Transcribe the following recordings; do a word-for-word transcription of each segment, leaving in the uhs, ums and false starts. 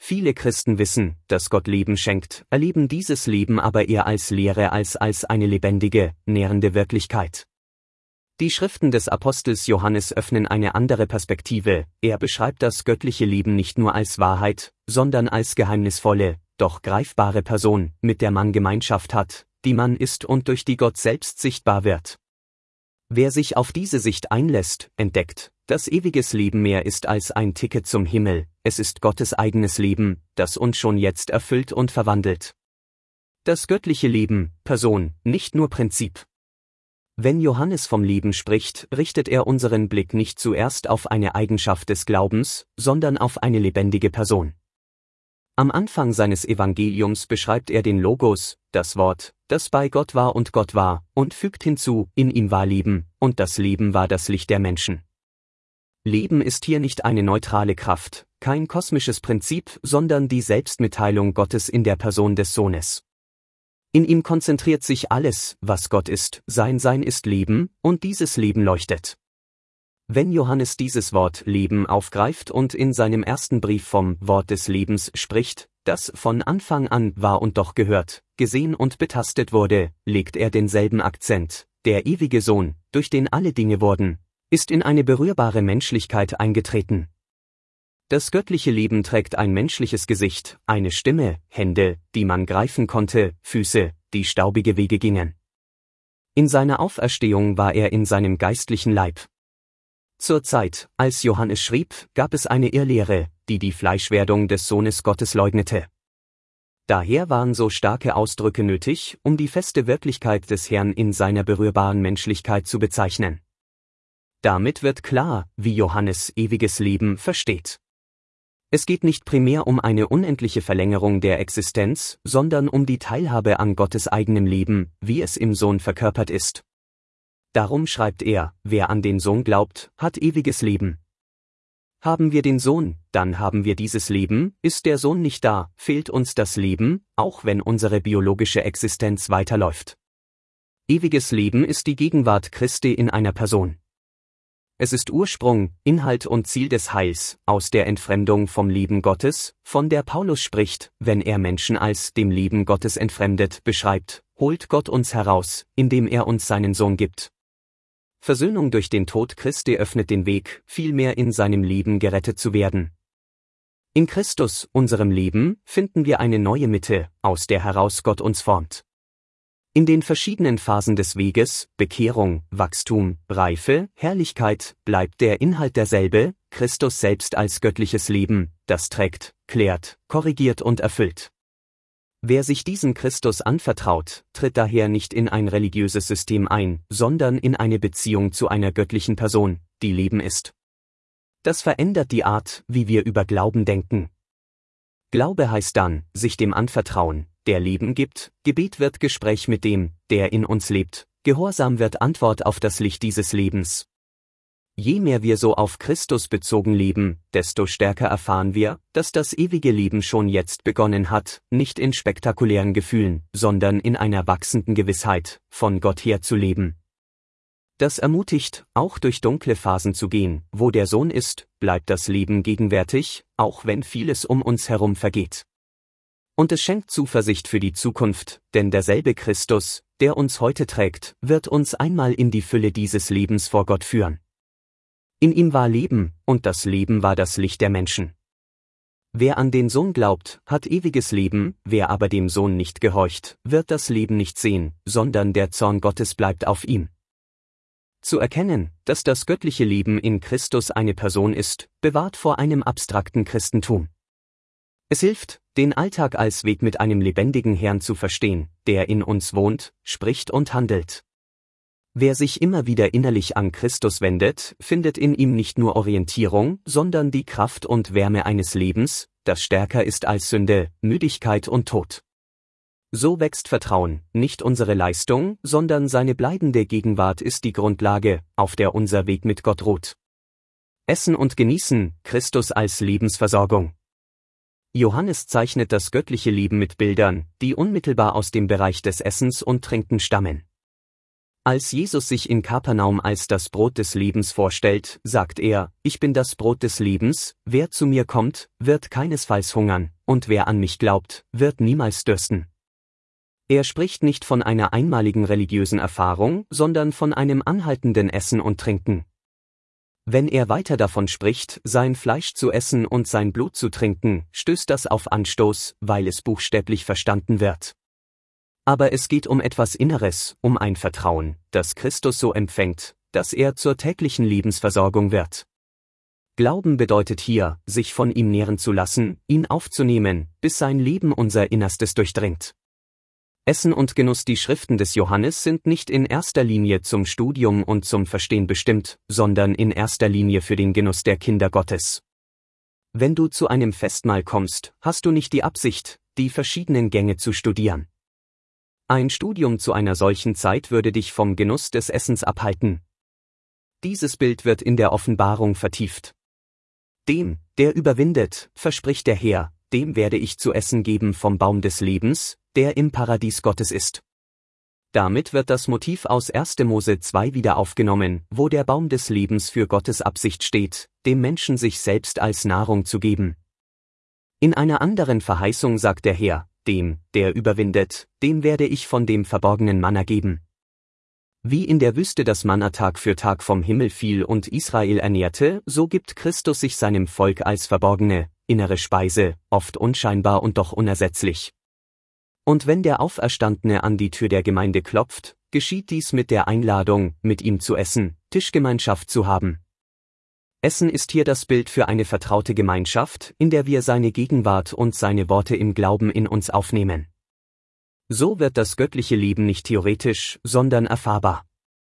Viele Christen wissen, dass Gott Leben schenkt, erleben dieses Leben aber eher als Lehre als als eine lebendige, nährende Wirklichkeit. Die Schriften des Apostels Johannes öffnen eine andere Perspektive, er beschreibt das göttliche Leben nicht nur als Wahrheit, sondern als geheimnisvolle, doch greifbare Person, mit der man Gemeinschaft hat, die man ist und durch die Gott selbst sichtbar wird. Wer sich auf diese Sicht einlässt, entdeckt, dass ewiges Leben mehr ist als ein Ticket zum Himmel, es ist Gottes eigenes Leben, das uns schon jetzt erfüllt und verwandelt. Das göttliche Leben, Person, nicht nur Prinzip. Wenn Johannes vom Leben spricht, richtet er unseren Blick nicht zuerst auf eine Eigenschaft des Glaubens, sondern auf eine lebendige Person. Am Anfang seines Evangeliums beschreibt er den Logos, das Wort, das bei Gott war und Gott war, und fügt hinzu, in ihm war Leben, und das Leben war das Licht der Menschen. Leben ist hier nicht eine neutrale Kraft, kein kosmisches Prinzip, sondern die Selbstmitteilung Gottes in der Person des Sohnes. In ihm konzentriert sich alles, was Gott ist, sein Sein ist Leben, und dieses Leben leuchtet. Wenn Johannes dieses Wort Leben aufgreift und in seinem ersten Brief vom Wort des Lebens spricht, das von Anfang an war und doch gehört, gesehen und betastet wurde, legt er denselben Akzent. Der ewige Sohn, durch den alle Dinge wurden, ist in eine berührbare Menschlichkeit eingetreten. Das göttliche Leben trägt ein menschliches Gesicht, eine Stimme, Hände, die man greifen konnte, Füße, die staubige Wege gingen. In seiner Auferstehung war er in seinem geistlichen Leib. Zur Zeit, als Johannes schrieb, gab es eine Irrlehre, die die Fleischwerdung des Sohnes Gottes leugnete. Daher waren so starke Ausdrücke nötig, um die feste Wirklichkeit des Herrn in seiner berührbaren Menschlichkeit zu bezeichnen. Damit wird klar, wie Johannes ewiges Leben versteht. Es geht nicht primär um eine unendliche Verlängerung der Existenz, sondern um die Teilhabe an Gottes eigenem Leben, wie es im Sohn verkörpert ist. Darum schreibt er, wer an den Sohn glaubt, hat ewiges Leben. Haben wir den Sohn, dann haben wir dieses Leben, ist der Sohn nicht da, fehlt uns das Leben, auch wenn unsere biologische Existenz weiterläuft. Ewiges Leben ist die Gegenwart Christi in einer Person. Es ist Ursprung, Inhalt und Ziel des Heils, aus der Entfremdung vom Leben Gottes, von der Paulus spricht, wenn er Menschen als dem Leben Gottes entfremdet beschreibt, holt Gott uns heraus, indem er uns seinen Sohn gibt. Versöhnung durch den Tod Christi öffnet den Weg, vielmehr in seinem Leben gerettet zu werden. In Christus, unserem Leben, finden wir eine neue Mitte, aus der heraus Gott uns formt. In den verschiedenen Phasen des Weges, Bekehrung, Wachstum, Reife, Herrlichkeit, bleibt der Inhalt derselbe, Christus selbst als göttliches Leben, das trägt, klärt, korrigiert und erfüllt. Wer sich diesem Christus anvertraut, tritt daher nicht in ein religiöses System ein, sondern in eine Beziehung zu einer göttlichen Person, die Leben ist. Das verändert die Art, wie wir über Glauben denken. Glaube heißt dann, sich dem anvertrauen, der Leben gibt, Gebet wird Gespräch mit dem, der in uns lebt, Gehorsam wird Antwort auf das Licht dieses Lebens. Je mehr wir so auf Christus bezogen leben, desto stärker erfahren wir, dass das ewige Leben schon jetzt begonnen hat, nicht in spektakulären Gefühlen, sondern in einer wachsenden Gewissheit, von Gott her zu leben. Das ermutigt, auch durch dunkle Phasen zu gehen, wo der Sohn ist, bleibt das Leben gegenwärtig, auch wenn vieles um uns herum vergeht. Und es schenkt Zuversicht für die Zukunft, denn derselbe Christus, der uns heute trägt, wird uns einmal in die Fülle dieses Lebens vor Gott führen. In ihm war Leben, und das Leben war das Licht der Menschen. Wer an den Sohn glaubt, hat ewiges Leben, wer aber dem Sohn nicht gehorcht, wird das Leben nicht sehen, sondern der Zorn Gottes bleibt auf ihm. Zu erkennen, dass das göttliche Leben in Christus eine Person ist, bewahrt vor einem abstrakten Christentum. Es hilft, den Alltag als Weg mit einem lebendigen Herrn zu verstehen, der in uns wohnt, spricht und handelt. Wer sich immer wieder innerlich an Christus wendet, findet in ihm nicht nur Orientierung, sondern die Kraft und Wärme eines Lebens, das stärker ist als Sünde, Müdigkeit und Tod. So wächst Vertrauen, nicht unsere Leistung, sondern seine bleibende Gegenwart ist die Grundlage, auf der unser Weg mit Gott ruht. Essen und genießen, Christus als Lebensversorgung. Johannes zeichnet das göttliche Leben mit Bildern, die unmittelbar aus dem Bereich des Essens und Trinkens stammen. Als Jesus sich in Kapernaum als das Brot des Lebens vorstellt, sagt er, ich bin das Brot des Lebens, wer zu mir kommt, wird keinesfalls hungern, und wer an mich glaubt, wird niemals dürsten. Er spricht nicht von einer einmaligen religiösen Erfahrung, sondern von einem anhaltenden Essen und Trinken. Wenn er weiter davon spricht, sein Fleisch zu essen und sein Blut zu trinken, stößt das auf Anstoß, weil es buchstäblich verstanden wird. Aber es geht um etwas Inneres, um ein Vertrauen, das Christus so empfängt, dass er zur täglichen Lebensversorgung wird. Glauben bedeutet hier, sich von ihm nähren zu lassen, ihn aufzunehmen, bis sein Leben unser Innerstes durchdringt. Essen und Genuss. Die Schriften des Johannes sind nicht in erster Linie zum Studium und zum Verstehen bestimmt, sondern in erster Linie für den Genuss der Kinder Gottes. Wenn du zu einem Festmahl kommst, hast du nicht die Absicht, die verschiedenen Gänge zu studieren. Ein Studium zu einer solchen Zeit würde dich vom Genuss des Essens abhalten. Dieses Bild wird in der Offenbarung vertieft. Dem, der überwindet, verspricht der Herr, dem werde ich zu essen geben vom Baum des Lebens, der im Paradies Gottes ist. Damit wird das Motiv aus erster Mose zwei wieder aufgenommen, wo der Baum des Lebens für Gottes Absicht steht, dem Menschen sich selbst als Nahrung zu geben. In einer anderen Verheißung sagt der Herr, dem, der überwindet, dem werde ich von dem verborgenen Manna geben. Wie in der Wüste das Manna Tag für Tag vom Himmel fiel und Israel ernährte, so gibt Christus sich seinem Volk als verborgene, innere Speise, oft unscheinbar und doch unersetzlich. Und wenn der Auferstandene an die Tür der Gemeinde klopft, geschieht dies mit der Einladung, mit ihm zu essen, Tischgemeinschaft zu haben. Essen ist hier das Bild für eine vertraute Gemeinschaft, in der wir seine Gegenwart und seine Worte im Glauben in uns aufnehmen. So wird das göttliche Leben nicht theoretisch, sondern erfahrbar.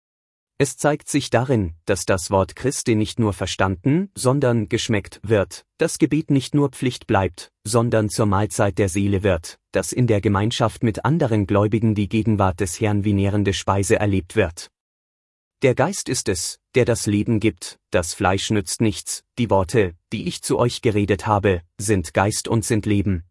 Es zeigt sich darin, dass das Wort Christi nicht nur verstanden, sondern geschmeckt wird, das Gebet nicht nur Pflicht bleibt, sondern zur Mahlzeit der Seele wird, dass in der Gemeinschaft mit anderen Gläubigen die Gegenwart des Herrn wie nährende Speise erlebt wird. Der Geist ist es, der das Leben gibt, das Fleisch nützt nichts, die Worte, die ich zu euch geredet habe, sind Geist und sind Leben.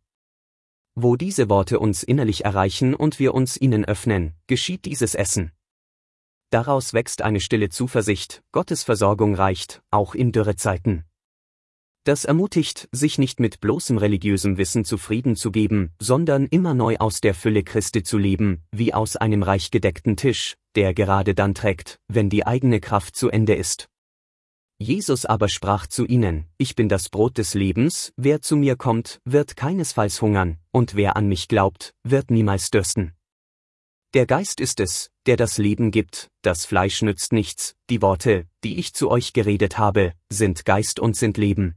Wo diese Worte uns innerlich erreichen und wir uns ihnen öffnen, geschieht dieses Essen. Daraus wächst eine stille Zuversicht, Gottes Versorgung reicht, auch in Dürrezeiten. Das ermutigt, sich nicht mit bloßem religiösem Wissen zufrieden zu geben, sondern immer neu aus der Fülle Christi zu leben, wie aus einem reich gedeckten Tisch, der gerade dann trägt, wenn die eigene Kraft zu Ende ist. Jesus aber sprach zu ihnen, ich bin das Brot des Lebens, wer zu mir kommt, wird keinesfalls hungern, und wer an mich glaubt, wird niemals dürsten. Der Geist ist es, der das Leben gibt, das Fleisch nützt nichts, die Worte, die ich zu euch geredet habe, sind Geist und sind Leben.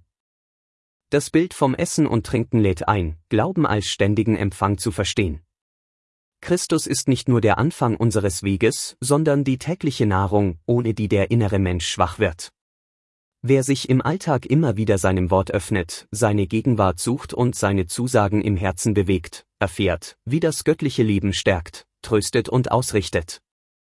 Das Bild vom Essen und Trinken lädt ein, Glauben als ständigen Empfang zu verstehen. Christus ist nicht nur der Anfang unseres Weges, sondern die tägliche Nahrung, ohne die der innere Mensch schwach wird. Wer sich im Alltag immer wieder seinem Wort öffnet, seine Gegenwart sucht und seine Zusagen im Herzen bewegt, erfährt, wie das göttliche Leben stärkt, tröstet und ausrichtet.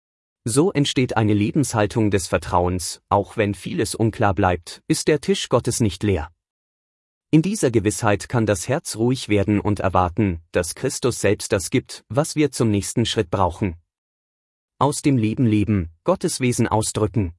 So entsteht eine Lebenshaltung des Vertrauens, auch wenn vieles unklar bleibt, ist der Tisch Gottes nicht leer. In dieser Gewissheit kann das Herz ruhig werden und erwarten, dass Christus selbst das gibt, was wir zum nächsten Schritt brauchen. Aus dem Leben leben, Gottes Wesen ausdrücken.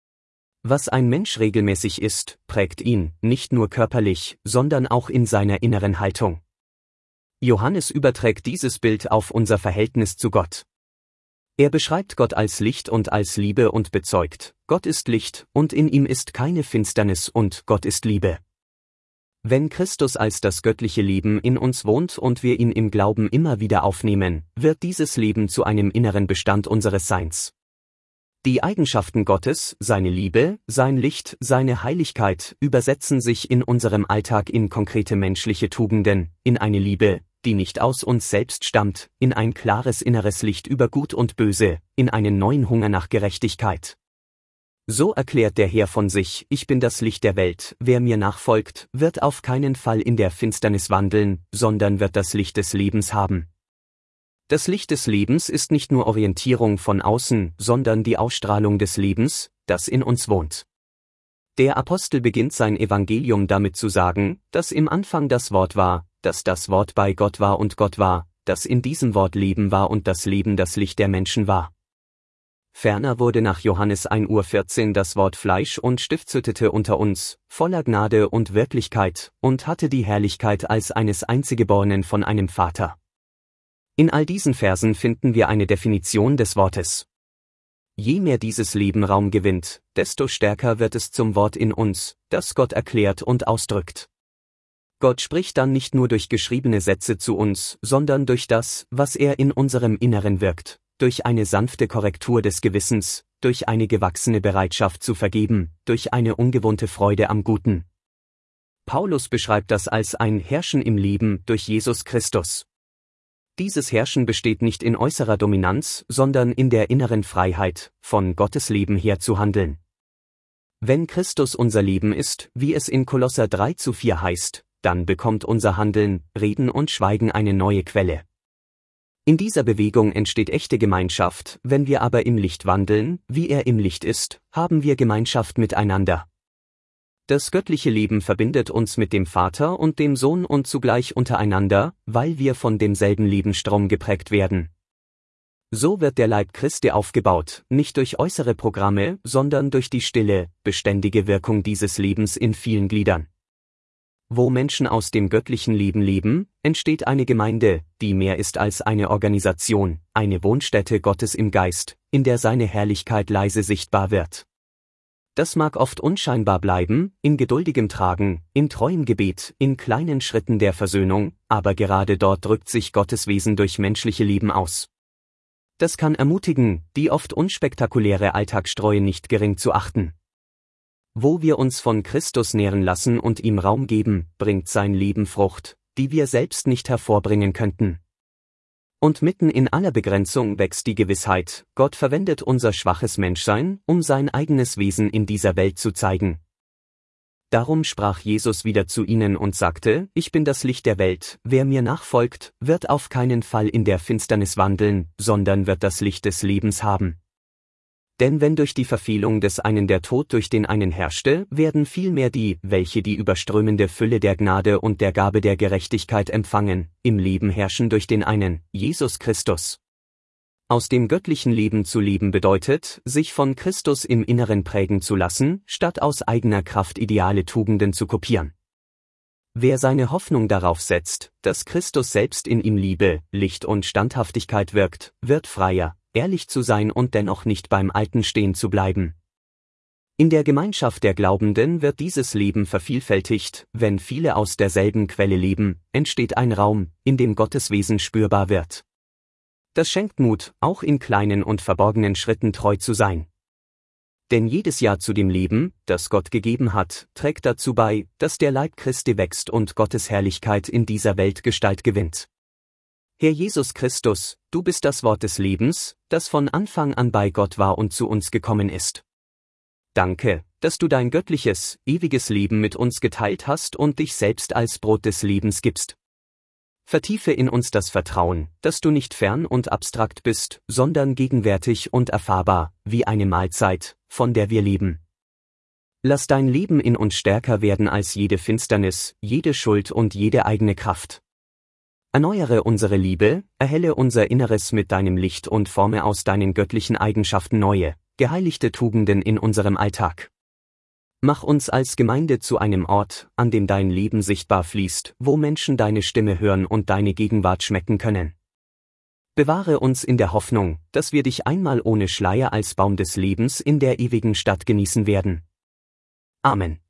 Was ein Mensch regelmäßig ist, prägt ihn, nicht nur körperlich, sondern auch in seiner inneren Haltung. Johannes überträgt dieses Bild auf unser Verhältnis zu Gott. Er beschreibt Gott als Licht und als Liebe und bezeugt, Gott ist Licht, und in ihm ist keine Finsternis und Gott ist Liebe. Wenn Christus als das göttliche Leben in uns wohnt und wir ihn im Glauben immer wieder aufnehmen, wird dieses Leben zu einem inneren Bestand unseres Seins. Die Eigenschaften Gottes, seine Liebe, sein Licht, seine Heiligkeit, übersetzen sich in unserem Alltag in konkrete menschliche Tugenden, in eine Liebe, die nicht aus uns selbst stammt, in ein klares inneres Licht über Gut und Böse, in einen neuen Hunger nach Gerechtigkeit. So erklärt der Herr von sich, ich bin das Licht der Welt, wer mir nachfolgt, wird auf keinen Fall in der Finsternis wandeln, sondern wird das Licht des Lebens haben. Das Licht des Lebens ist nicht nur Orientierung von außen, sondern die Ausstrahlung des Lebens, das in uns wohnt. Der Apostel beginnt sein Evangelium damit zu sagen, dass im Anfang das Wort war, dass das Wort bei Gott war und Gott war, dass in diesem Wort Leben war und das Leben das Licht der Menschen war. Ferner wurde nach Johannes ein Uhr vierzehn das Wort Fleisch und stiftshüttete unter uns, voller Gnade und Wirklichkeit, und hatte die Herrlichkeit als eines Einziggeborenen von einem Vater. In all diesen Versen finden wir eine Definition des Wortes. Je mehr dieses Leben Raum gewinnt, desto stärker wird es zum Wort in uns, das Gott erklärt und ausdrückt. Gott spricht dann nicht nur durch geschriebene Sätze zu uns, sondern durch das, was er in unserem Inneren wirkt, durch eine sanfte Korrektur des Gewissens, durch eine gewachsene Bereitschaft zu vergeben, durch eine ungewohnte Freude am Guten. Paulus beschreibt das als ein Herrschen im Leben durch Jesus Christus. Dieses Herrschen besteht nicht in äußerer Dominanz, sondern in der inneren Freiheit, von Gottes Leben her zu handeln. Wenn Christus unser Leben ist, wie es in Kolosser drei zu vier heißt, dann bekommt unser Handeln, Reden und Schweigen eine neue Quelle. In dieser Bewegung entsteht echte Gemeinschaft, wenn wir aber im Licht wandeln, wie er im Licht ist, haben wir Gemeinschaft miteinander. Das göttliche Leben verbindet uns mit dem Vater und dem Sohn und zugleich untereinander, weil wir von demselben Lebensstrom geprägt werden. So wird der Leib Christi aufgebaut, nicht durch äußere Programme, sondern durch die stille, beständige Wirkung dieses Lebens in vielen Gliedern. Wo Menschen aus dem göttlichen Leben leben, entsteht eine Gemeinde, die mehr ist als eine Organisation, eine Wohnstätte Gottes im Geist, in der seine Herrlichkeit leise sichtbar wird. Das mag oft unscheinbar bleiben, in geduldigem Tragen, in treuem Gebet, in kleinen Schritten der Versöhnung, aber gerade dort drückt sich Gottes Wesen durch menschliche Leben aus. Das kann ermutigen, die oft unspektakuläre Alltagstreue nicht gering zu achten. Wo wir uns von Christus nähren lassen und ihm Raum geben, bringt sein Leben Frucht, die wir selbst nicht hervorbringen könnten. Und mitten in aller Begrenzung wächst die Gewissheit, Gott verwendet unser schwaches Menschsein, um sein eigenes Wesen in dieser Welt zu zeigen. Darum sprach Jesus wieder zu ihnen und sagte, ich bin das Licht der Welt, wer mir nachfolgt, wird auf keinen Fall in der Finsternis wandeln, sondern wird das Licht des Lebens haben. Denn wenn durch die Verfehlung des einen der Tod durch den einen herrschte, werden vielmehr die, welche die überströmende Fülle der Gnade und der Gabe der Gerechtigkeit empfangen, im Leben herrschen durch den einen, Jesus Christus. Aus dem göttlichen Leben zu leben bedeutet, sich von Christus im Inneren prägen zu lassen, statt aus eigener Kraft ideale Tugenden zu kopieren. Wer seine Hoffnung darauf setzt, dass Christus selbst in ihm Liebe, Licht und Standhaftigkeit wirkt, wird freier, ehrlich zu sein und dennoch nicht beim Alten stehen zu bleiben. In der Gemeinschaft der Glaubenden wird dieses Leben vervielfältigt, wenn viele aus derselben Quelle leben, entsteht ein Raum, in dem Gottes Wesen spürbar wird. Das schenkt Mut, auch in kleinen und verborgenen Schritten treu zu sein. Denn jedes Ja zu dem Leben, das Gott gegeben hat, trägt dazu bei, dass der Leib Christi wächst und Gottes Herrlichkeit in dieser Welt Gestalt gewinnt. Herr Jesus Christus, du bist das Wort des Lebens, das von Anfang an bei Gott war und zu uns gekommen ist. Danke, dass du dein göttliches, ewiges Leben mit uns geteilt hast und dich selbst als Brot des Lebens gibst. Vertiefe in uns das Vertrauen, dass du nicht fern und abstrakt bist, sondern gegenwärtig und erfahrbar, wie eine Mahlzeit, von der wir leben. Lass dein Leben in uns stärker werden als jede Finsternis, jede Schuld und jede eigene Kraft. Erneuere unsere Liebe, erhelle unser Inneres mit deinem Licht und forme aus deinen göttlichen Eigenschaften neue, geheiligte Tugenden in unserem Alltag. Mach uns als Gemeinde zu einem Ort, an dem dein Leben sichtbar fließt, wo Menschen deine Stimme hören und deine Gegenwart schmecken können. Bewahre uns in der Hoffnung, dass wir dich einmal ohne Schleier als Baum des Lebens in der ewigen Stadt genießen werden. Amen.